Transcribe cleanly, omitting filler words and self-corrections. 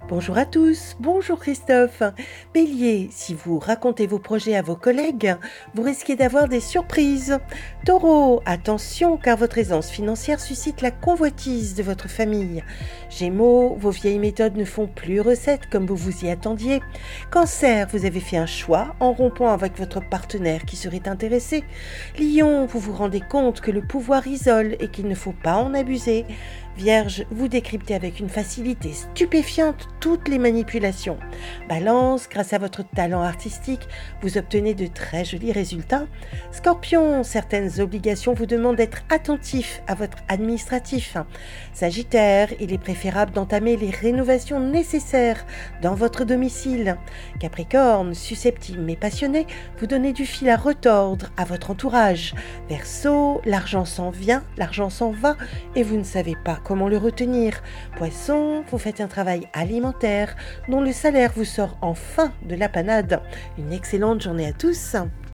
Bonjour à tous, bonjour Christophe. Bélier, si vous racontez vos projets à vos collègues, vous risquez d'avoir des surprises. Taureau, attention car votre aisance financière suscite la convoitise de votre famille. Gémeaux, vos vieilles méthodes ne font plus recette comme vous vous y attendiez. Cancer, vous avez fait un choix en rompant avec votre partenaire qui serait intéressé. Lion, vous vous rendez compte que le pouvoir isole et qu'il ne faut pas en abuser. Vierge, vous décryptez avec une facilité stupéfiante toutes les manipulations. Balance, grâce à votre talent artistique, vous obtenez de très jolis résultats. Scorpion, certaines obligations vous demandent d'être attentif à votre administratif. Sagittaire, il est préférable d'entamer les rénovations nécessaires dans votre domicile. Capricorne, susceptible mais passionné, vous donnez du fil à retordre à votre entourage. Verseau, l'argent s'en vient, l'argent s'en va et vous ne savez pas comment le retenir. Poisson, vous faites un travail alimentaire dont le salaire vous sort enfin de la panade. Une excellente journée à tous.